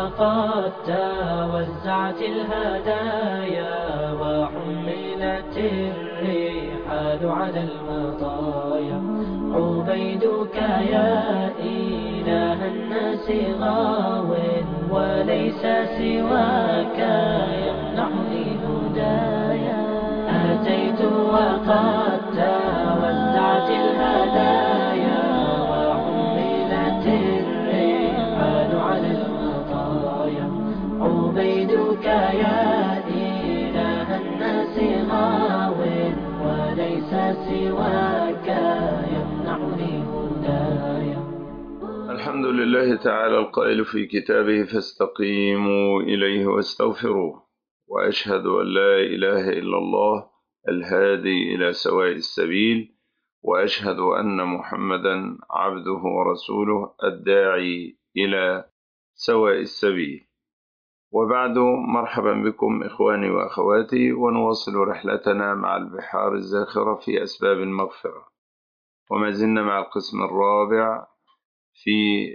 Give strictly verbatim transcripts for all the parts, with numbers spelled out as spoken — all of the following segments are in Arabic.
وقد توزعت الهدايا وحملت الرحال على المطايا. عبيدك يا إله الناس غاو وليس سواك يمنعني هدايا. أتيت وقد توزعت الهدايا وحملت الرحال على المطايا. عبيدك يا إله الناس غاو وليس سواك يمنعني هدايا. الحمد لله تعالى القائل في كتابه فاستقيموا إليه واستغفروه، وأشهد أن لا إله إلا الله الهادي إلى سواء السبيل، وأشهد أن محمدا عبده ورسوله الداعي إلى سواء السبيل. وبعد، مرحبا بكم إخواني وأخواتي، ونواصل رحلتنا مع البحار الزاخرة في أسباب المغفرة، وما زلنا مع القسم الرابع في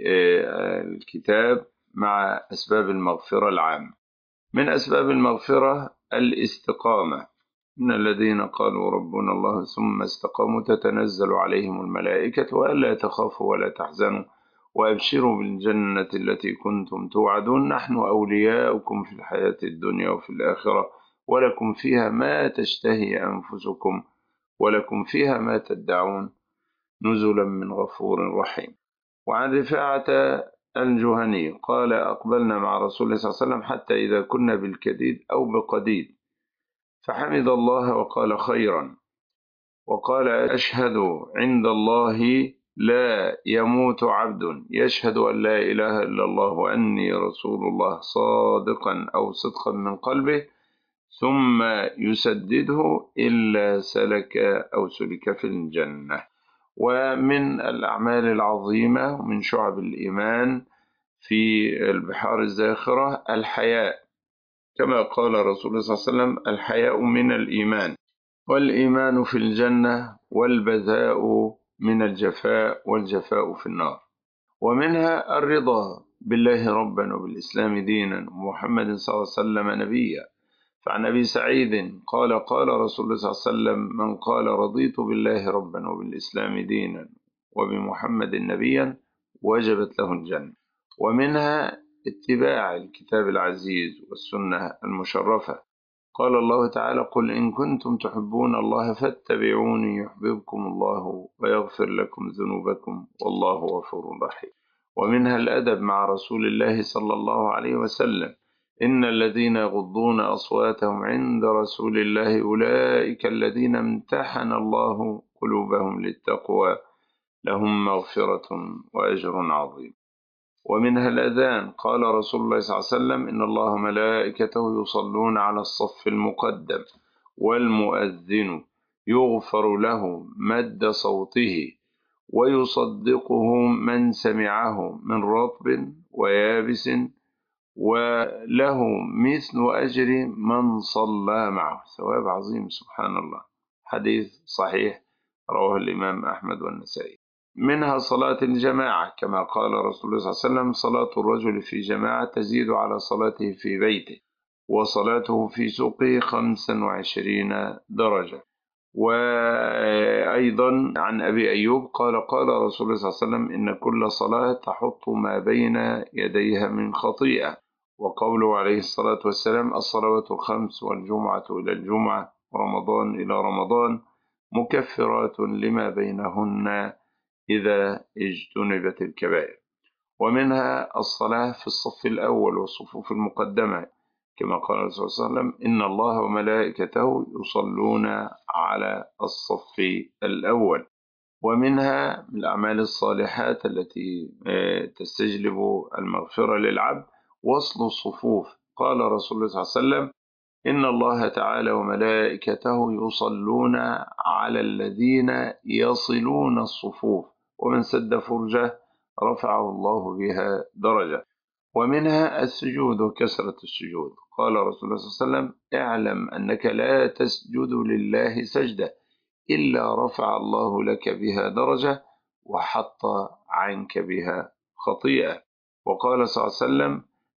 الكتاب مع أسباب المغفرة العامة. من أسباب المغفرة الاستقامة. إن الذين قالوا ربنا الله ثم استقاموا تتنزل عليهم الملائكة وألا تخافوا ولا تحزنوا وأبشروا بالجنة التي كنتم توعدون، نحن أولياؤكم في الحياة الدنيا وفي الآخرة، ولكم فيها ما تشتهي أنفسكم ولكم فيها ما تدعون، نزلا من غفور رحيم. وعن رفاعة الجهني قال: أقبلنا مع رسول الله صلى الله عليه وسلم حتى إذا كنا بالكديد أو بقديد، فحمد الله وقال خيرا، وقال: أشهد عند الله لا يموت عبد يشهد أن لا إله إلا الله وأني رسول الله صادقا أو صدقا من قلبه ثم يسدده إلا سلك أو سلك في الجنة. ومن الأعمال العظيمة ومن شعب الإيمان في البحار الزاخرة الحياء، كما قال رسول الله صلى الله عليه وسلم: الحياء من الإيمان، والإيمان في الجنة، والبذاء من الجفاء، والجفاء في النار. ومنها الرضا بالله ربا وبالإسلام دينا ومحمد صلى الله عليه وسلم نبيا. فعن أبي سعيد قال: قال رسول الله صلى الله عليه وسلم: من قال رضيت بالله ربا وبالإسلام دينا وبمحمد نبيا وجبت له الجنة. ومنها اتباع الكتاب العزيز والسنة المشرفة. قال الله تعالى: قل إن كنتم تحبون الله فاتبعوني يحببكم الله ويغفر لكم ذنوبكم والله غفور رحيم. ومنها الأدب مع رسول الله صلى الله عليه وسلم: إن الذين يغضون أصواتهم عند رسول الله أولئك الذين امتحن الله قلوبهم للتقوى لهم مغفرة وأجر عظيم. ومنها الأذان. قال رسول الله صلى الله عليه وسلم: إن الله ملائكته يصلون على الصف المقدم، والمؤذن يغفر له مد صوته ويصدقه من سمعه من رطب ويابس، وله مثل أجر من صلى معه، ثواب عظيم سبحان الله. حديث صحيح رواه الإمام أحمد والنسائي. منها صلاة الجماعة، كما قال رسول الله صلى الله عليه وسلم: صلاة الرجل في جماعة تزيد على صلاته في بيته، وصلاته في سوقه خمسا وعشرين درجة. وأيضا عن أبي أيوب قال: قال رسول الله صلى الله عليه وسلم: إن كل صلاة تحط ما بين يديها من خطيئة. وقوله عليه الصلاة والسلام: الصلوات الخمس والجمعة إلى الجمعة ورمضان إلى رمضان مكفرات لما بينهن إذا اجتنبت الكبائر. ومنها الصلاة في الصف الأول والصفوف المقدمة، كما قال الرسول صلى الله عليه وسلم: إن الله وملائكته يصلون على الصف الأول. ومنها من الأعمال الصالحات التي تستجلب المغفرة للعبد وصل الصفوف. قال رسول الله صلى الله عليه وسلم: إن الله تعالى وملائكته يصلون على الذين يصلون الصفوف، ومن سد فرجه رفعه الله بها درجة. ومنها السجود وكثرة السجود. قال رسول الله صلى الله عليه وسلم: اعلم أنك لا تسجد لله سجدة إلا رفع الله لك بها درجة وحط عنك بها خطيئة. وقال صلى الله عليه وسلم: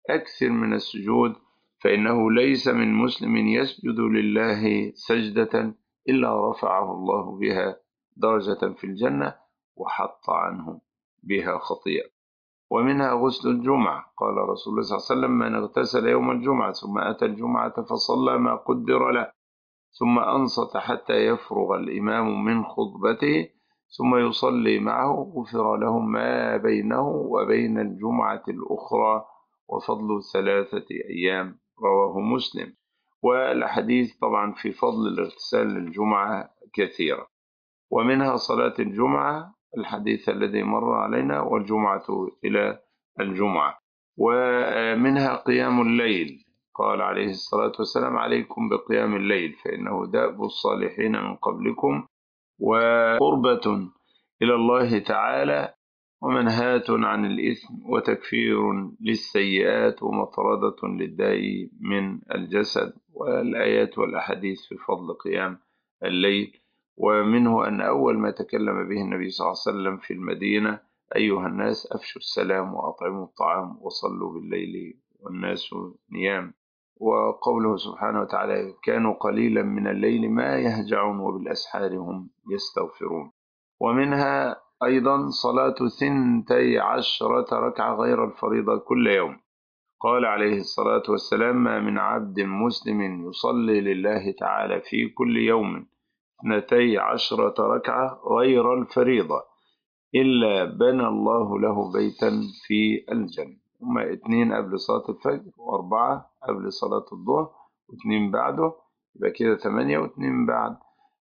أكثر من السجود، فإنه ليس من مسلم يسجد لله سجدة إلا رفعه الله بها درجة في الجنة وحط عنه بها خطيئة. ومنها غسل الجمعة، قال رسول الله صلى الله عليه وسلم: من اغتسل يوم الجمعة ثم أتى الجمعة فصلى ما قدر له ثم أنصت حتى يفرغ الإمام من خطبته ثم يصلي معه غفر له ما بينه وبين الجمعة الأخرى وفضل ثلاثة أيام، رواه مسلم. والحديث طبعا في فضل الاغتسال للجمعة كثيرة. ومنها صلاة الجمعة، الحديث الذي مر علينا: والجمعة إلى الجمعة. ومنها قيام الليل، قال عليه الصلاة والسلام: عليكم بقيام الليل فإنه دأب الصالحين من قبلكم وقربة إلى الله تعالى ومنهاة عن الإثم وتكفير للسيئات ومطردة للداء من الجسد. والآيات والأحاديث في فضل قيام الليل. ومنه أن أول ما تكلم به النبي صلى الله عليه وسلم في المدينة: أيها الناس أفشوا السلام وأطعموا الطعام وصلوا بالليل والناس نيام. وقوله سبحانه وتعالى: كانوا قليلا من الليل ما يهجعون وبالأسحار هم يستغفرون. ومنها أيضا صلاة ثنتي عشرة ركعة غير الفريضة كل يوم، قال عليه الصلاة والسلام: ما من عبد مسلم يصلي لله تعالى في كل يوم اثنتي عشرة ركعة غير الفريضة إلا بنى الله له بيتا في الجنة. هما اتنين قبل صلاة الفجر وأربعة قبل صلاة الظهر واثنين بعده، يبقى كده ثمانية، واثنين بعد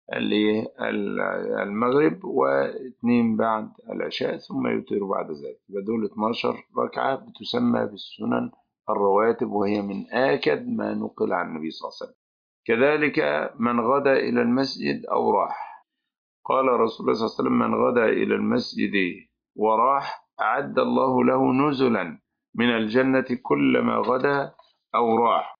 المغرب واثنين بعد العشاء ثم يوتر بعد ذلك، يبقى دول اتناشر ركعة بتسمى بالسنن الرواتب، وهي من آكد ما نقل عن النبي صلى الله عليه وسلم. كذلك من غدا إلى المسجد أو راح، قال رسول الله صلى الله عليه وسلم: من غدا إلى المسجد وراح أعد الله له نزلا من الجنة كلما غدا أو راح.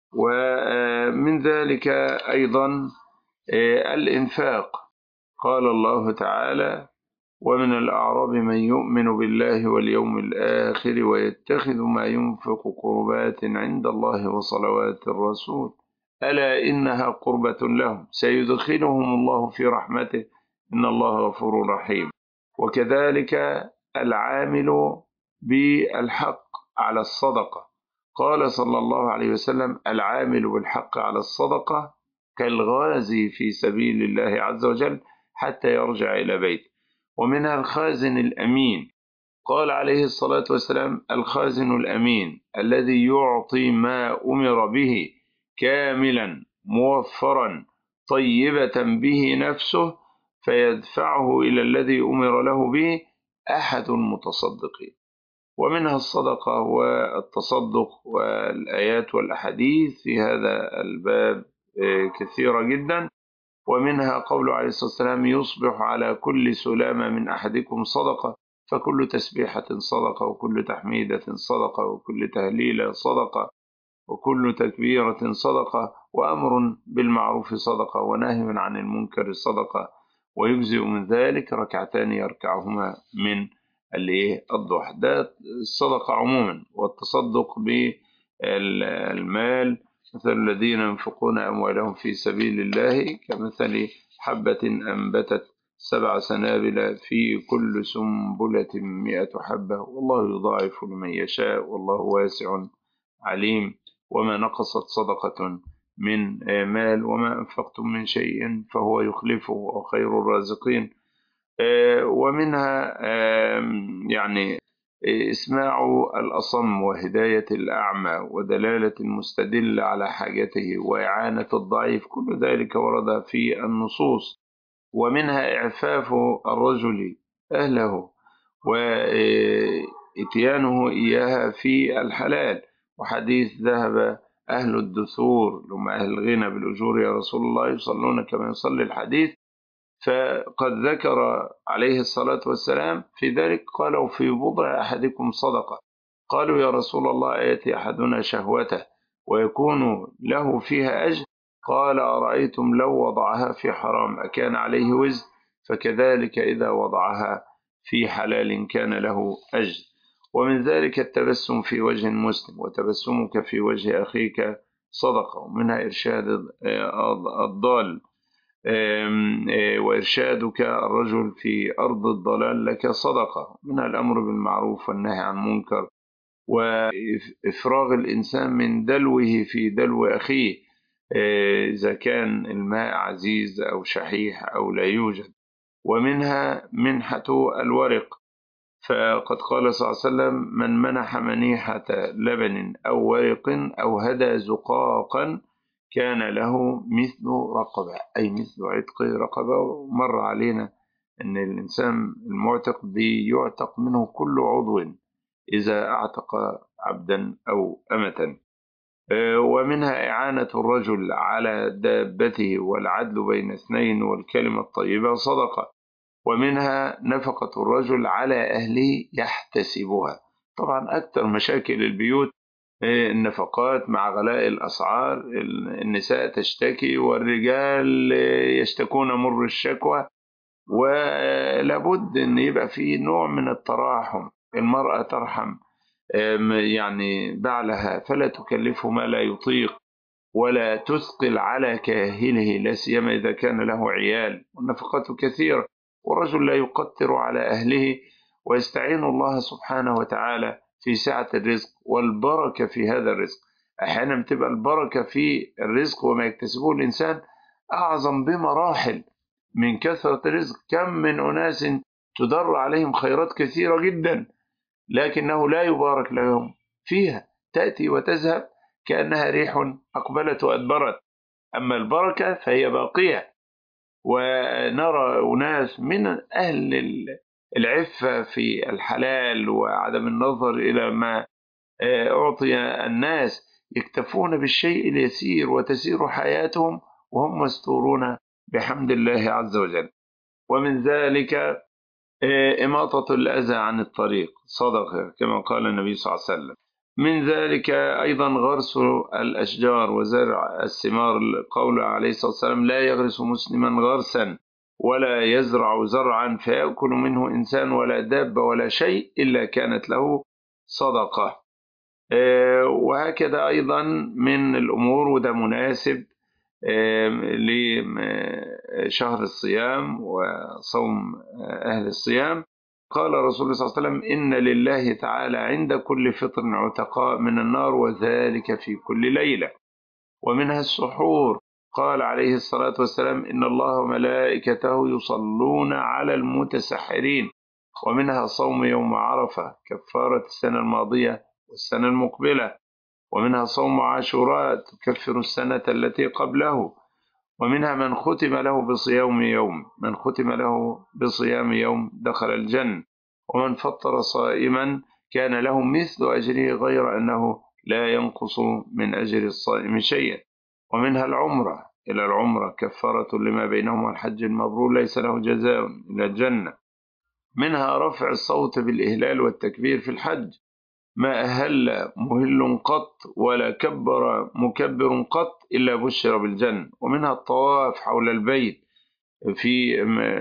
ومن ذلك أيضا الإنفاق، قال الله تعالى: ومن الأعراب من يؤمن بالله واليوم الآخر ويتخذ ما ينفق قربات عند الله وصلوات الرسول ألا إنها قربة لهم سيدخلهم الله في رحمته إن الله غفور رحيم. وكذلك العامل بالحق على الصدقة، قال صلى الله عليه وسلم: العامل بالحق على الصدقة كالغازي في سبيل الله عز وجل حتى يرجع إلى بيته. ومنها الخازن الأمين، قال عليه الصلاة والسلام: الخازن الأمين الذي يعطي ما أمر به كاملا موفرا طيبة به نفسه فيدفعه إلى الذي أمر له به أحد المتصدقين. ومنها الصدقة والتصدق، والآيات والأحاديث في هذا الباب كثيرة جدا. ومنها قول عليه الصلاة والسلام: يصبح على كل سلامة من أحدكم صدقة، فكل تسبيحة صدقة وكل تحميدة صدقة وكل تهليلة صدقة وكل تكبيرة صدقة وأمر بالمعروف صدقة ونهي عن المنكر صدقة، ويجزئ من ذلك ركعتان يركعهما من الضحى. ده الصدقة عموما. والتصدق بالمال مثل الذين ينفقون أموالهم في سبيل الله كمثل حبة أنبتت سبع سنابل في كل سنبلة مئة حبة والله يضاعف لمن يشاء والله واسع عليم. وما نقصت صدقة من مال وما أنفقتم من شيء فهو يخلفه وخير الرازقين. ومنها يعني إسماع الأصم وهداية الأعمى ودلالة المستدل على حاجته وإعانة الضعيف، كل ذلك ورد في النصوص. ومنها إعفاف الرجل أهله وإتيانه إياها في الحلال، وحديث ذهب أهل الدثور لهم أهل الغنى بالأجور يا رسول الله يصلون كما يصلي الحديث. فقد ذكر عليه الصلاة والسلام في ذلك قالوا: في بضع أحدكم صدقة. قالوا: يا رسول الله أيأتي أحدنا شهوته ويكون له فيها أجر؟ قال: أرأيتم لو وضعها في حرام أكان عليه وزر؟ فكذلك إذا وضعها في حلال كان له أجر. ومن ذلك التبسم في وجه المسلم، وتبسمك في وجه أخيك صدقة. ومنها إرشاد الضال، وإرشادك الرجل في أرض الضلال لك صدقة. منها الأمر بالمعروف والنهي عن المنكر، وإفراغ الإنسان من دلوه في دلو أخيه إذا كان الماء عزيز أو شحيح أو لا يوجد. ومنها منحة الورق، فقد قال صلى الله عليه وسلم: من منح منيحة لبن أو ورق أو هدى زقاقا كان له مثل رقبة، أي مثل عتق رقبة. ومر علينا أن الإنسان المعتق بيعتق منه كل عضو إذا أعتق عبدا أو أمة. ومنها إعانة الرجل على دابته والعدل بين اثنين والكلمة الطيبة صدقة. ومنها نفقة الرجل على أهله يحتسبها. طبعا أكثر مشاكل البيوت النفقات مع غلاء الأسعار، النساء تشتكي والرجال يشتكون مر الشكوى، ولابد أن يبقى فيه نوع من التراحم. المرأة ترحم يعني بعلها، فلا تكلفه ما لا يطيق، ولا تثقل على كاهله، لا سيما إذا كان له عيال. والنفقات كثيرة، والرجل لا يقتر على أهله، ويستعين الله سبحانه وتعالى في سعة الرزق والبركة في هذا الرزق. أحيانا تبقى البركة في الرزق وما يكتسبه الإنسان أعظم بمراحل من كثرة الرزق. كم من أناس تدر عليهم خيرات كثيرة جدا لكنه لا يبارك لهم فيها، تأتي وتذهب كأنها ريح أقبلت وأدبرت. أما البركة فهي باقية. ونرى أناس من أهل العفة في الحلال وعدم النظر إلى ما أعطي الناس يكتفون بالشيء اليسير وتسير حياتهم وهم مستورون بحمد الله عز وجل. ومن ذلك إماطة الأذى عن الطريق صدقة، كما قال النبي صلى الله عليه وسلم. من ذلك أيضا غرس الأشجار وزرع الثمار، قول عليه الصلاة والسلام: لا يغرس مسلما غرسا ولا يزرع زرعا فيأكل منه إنسان ولا دابة ولا شيء إلا كانت له صدقة. وهكذا أيضا من الأمور، وده مناسب لشهر الصيام وصوم أهل الصيام. قال رسول الله صلى الله عليه وسلم: إن لله تعالى عند كل فطر عتقاء من النار، وذلك في كل ليلة. ومنها السحور، قال عليه الصلاة والسلام: إن الله وملائكته يصلون على المتسحرين. ومنها صوم يوم عرفة كفارة السنة الماضية والسنة المقبلة. ومنها صوم عاشوراء تكفر السنة التي قبله. ومنها من ختم له بصيام يوم من ختم له بصيام يوم دخل الجنة. ومن فطر صائما كان له مثل أجره غير أنه لا ينقص من أجر الصائم شيئا. ومنها العمرة إلى العمرة كفارة لما بينهما الحج المبرور ليس له جزاء إلى الجنة. منها رفع الصوت بالإهلال والتكبير في الحج، ما أهل مهل قط ولا كبر مكبر قط إلا بشر بالجنة. ومنها الطواف حول البيت في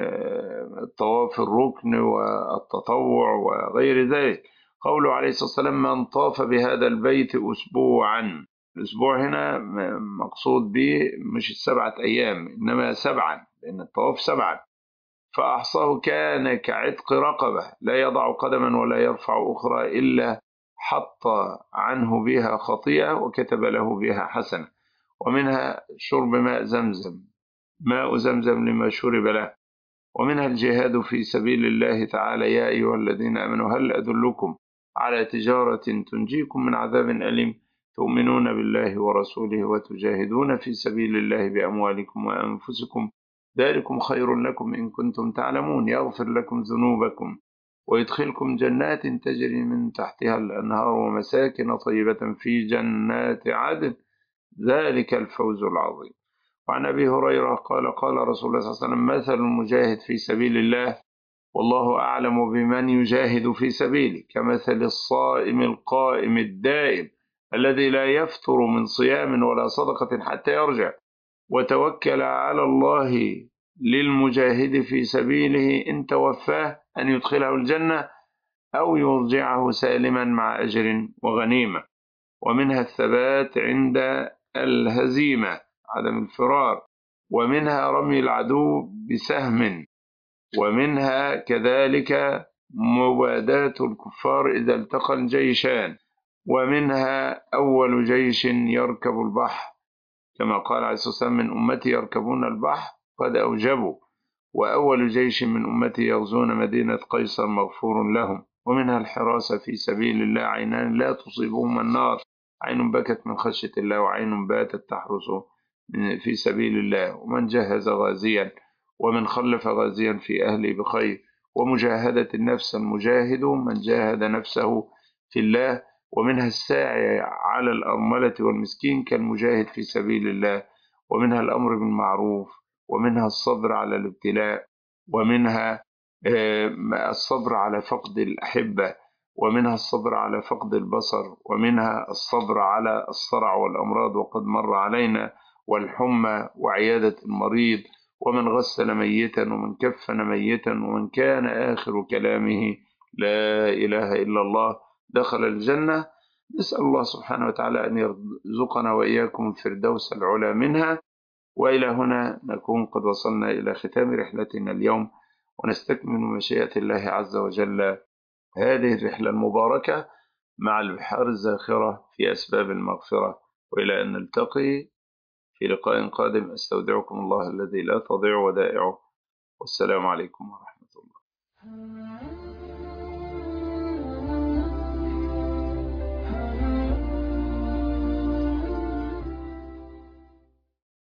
الطواف الركن والتطوع وغير ذلك. قوله عليه الصلاة والسلام: من طاف بهذا البيت أسبوعا. الأسبوع هنا مقصود به مش السبعة أيام، إنما سبعا، لأن الطواف سبعا، فأحصاه كان كعتق رقبة، لا يضع قدما ولا يرفع أخرى إلا حط عنه بها خطيئة وكتب له بها حسنة. ومنها شرب ماء زمزم، ماء زمزم لما شرب له. ومنها الجهاد في سبيل الله تعالى: يا أيها الذين آمنوا هل أدلكم على تجارة تنجيكم من عذاب أليم تؤمنون بالله ورسوله وتجاهدون في سبيل الله بأموالكم وأنفسكم ذلكم خير لكم إن كنتم تعلمون، يغفر لكم ذنوبكم ويدخلكم جنات تجري من تحتها الأنهار ومساكن طيبة في جنات عدن ذلك الفوز العظيم. وعن أبي هريرة قال قال رسول الله صلى الله عليه وسلم: مثل المجاهد في سبيل الله والله أعلم بمن يجاهد في سبيله كمثل الصائم القائم الدائم الذي لا يفتر من صيام ولا صدقة حتى يرجع، وتوكل على الله للمجاهد في سبيله إن توفاه أن يدخله الجنة أو يرجعه سالما مع أجر وغنيمة. ومنها الثبات عند الهزيمة، عدم الفرار. ومنها رمي العدو بسهم. ومنها كذلك مباداة الكفار إذا التقى الجيشان. ومنها أول جيش يركب البحر، كما قال عليه الصلاة والسلام: من أمتي يركبون البحر قد أوجبوا. وأول جيش من أمتي يغزون مدينة قيصر مغفور لهم. ومنها الحراسة في سبيل الله، عينان لا تصيبهما النار، عين بكت من خشية الله وعين باتت تحرس في سبيل الله. ومن جهز غازيا ومن خلف غازيا في أهله بخير. ومجاهدة النفس، المجاهد من جاهد نفسه في الله. ومنها الساعي على الأرملة والمسكين كالمجاهد في سبيل الله. ومنها الأمر بالمعروف. ومنها الصبر على الابتلاء. ومنها الصبر على فقد الأحبة. ومنها الصبر على فقد البصر. ومنها الصبر على الصرع والأمراض وقد مر علينا، والحمى وعيادة المريض. ومن غسل ميتا ومن كفن ميتا ومن كان آخر كلامه لا إله إلا الله دخل الجنة. نسأل الله سبحانه وتعالى أن يرزقنا وإياكم الفردوس العلى منها. وإلى هنا نكون قد وصلنا إلى ختام رحلتنا اليوم، ونستكمل مشيئة الله عز وجل هذه الرحلة المباركة مع البحار الزاخرة في أسباب المغفرة. وإلى أن نلتقي في لقاء قادم، أستودعكم الله الذي لا تضيع ودائعه، والسلام عليكم ورحمة الله.